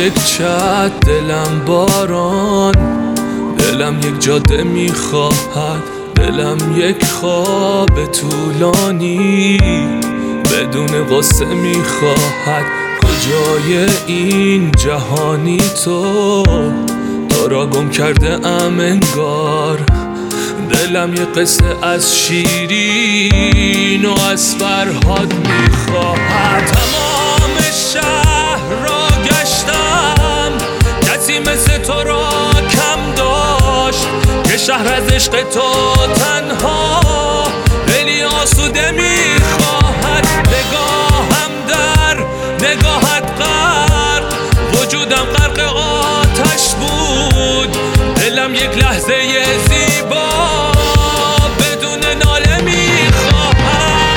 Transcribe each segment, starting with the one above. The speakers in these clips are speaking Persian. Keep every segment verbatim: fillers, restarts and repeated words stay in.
یک چت، دلم باران، دلم یک جاده میخواهد، دلم یک خواب طولانی بدون قصه میخواهد. کجای این جهانی تو تو را گم کرده ام انگار. دلم یه قصه از شیرین و از فرهاد میخواهد. تمام شهر را گشتم، کسی مثل تو را کم داشت که شهر از عشق تو تنها دلی آسوده میخواهد. نگاهم در نگاهت غرق، وجودم غرق آتش بود. دلم یک لحظه زیبا بدون ناله میخواهد.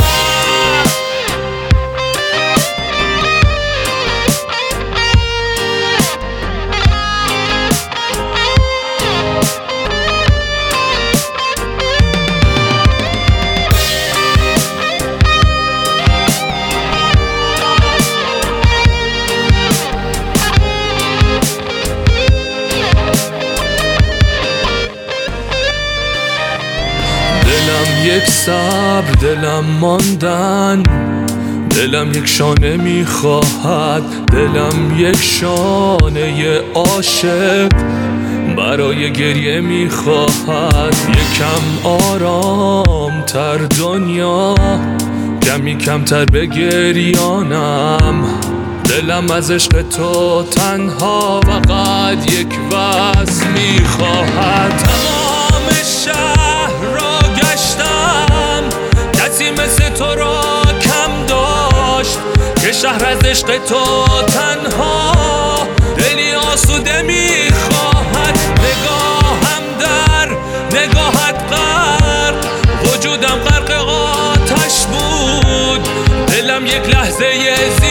دلم یک صبر، دلم ماندن، دلم یک شانه میخواهد. دلم یک شانه عاشق برای گریه میخواهد. یکم آرام تر دنیا، کمی کمتر به گریانم. دلم از عشق تو تنها فقط یک وصل میخواهد. تمام شهر را گشتم، کسی مثل تو را کم داشت که شهر از عشق تو تنها دلی آسوده میخواهد. نگاهم در نگاهت غرق، وجودم غرق آتش بود. دلم یک لحظه